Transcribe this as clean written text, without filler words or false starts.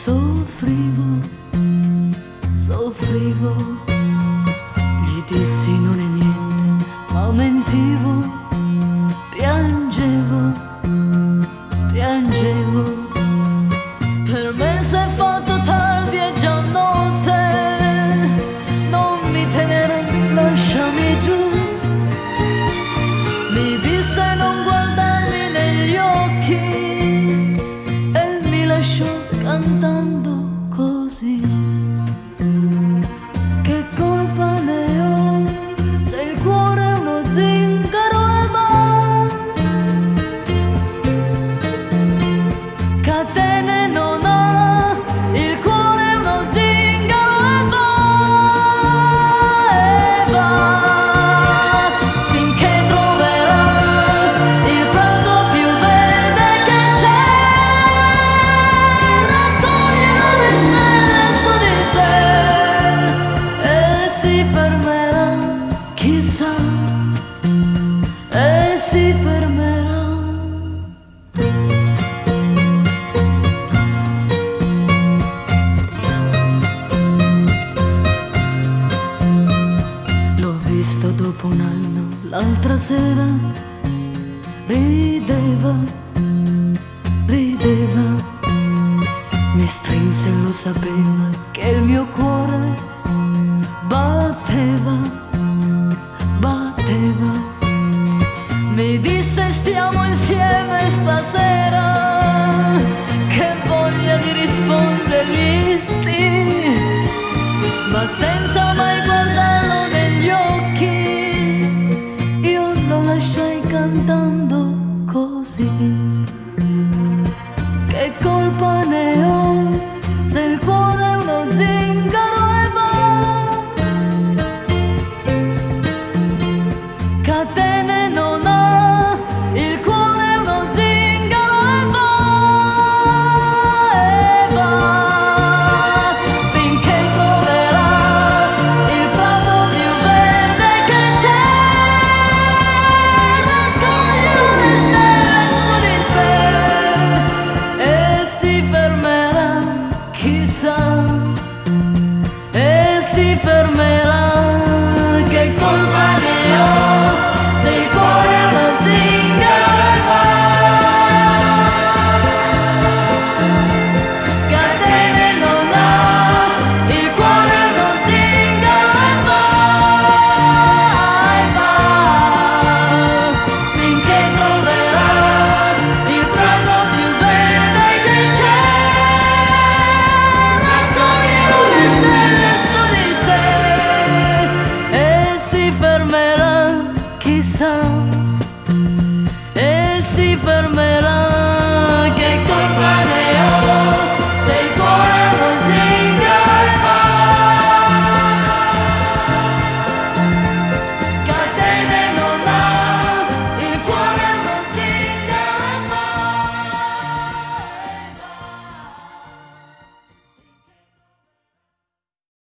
Soffrivo, soffrivo, gli dissi non è niente, ma mentivo, piangevo, piangevo. Per me s'è fatto tardi, è già notte, non mi tenere, lasciami giù. Mi disse non guardarmi negli occhi e mi lasciò cantando così. Che colpa ne ho se il cuore è uno zingaro e va? Catene non ha, il cuore è uno zingaro e va, finché troverà il prato più verde che c'è. Raccoglierà le stelle su di sé e si fermerà, chissà, e si fermerà. L'ho visto dopo un anno, l'altra sera, rideva, rideva, mi strinse e lo sapeva che il mio cuore batteva, batteva. Mi disse stiamo insieme stasera, che voglia di rispondergli sì, ma senza mai guardarlo negli occhi, io lo lasciai cantando così. Che colpa ne ho se il cuore è uno zingaro e va? Catene non ha, il cuore è uno zingaro e va, finché troverà il prato più verde che c'è. Raccoglierà le stelle su di sé e si fermerà, chissà, e si fermerà. Che colpa ne ho se il cuore è uno zingaro e va? Catene non ha, il cuore è uno zingaro e va, finché troverà il prato più verde che c'è. Raccoglierà le stelle su di sé e si fermerà, chissà, e si fermerà.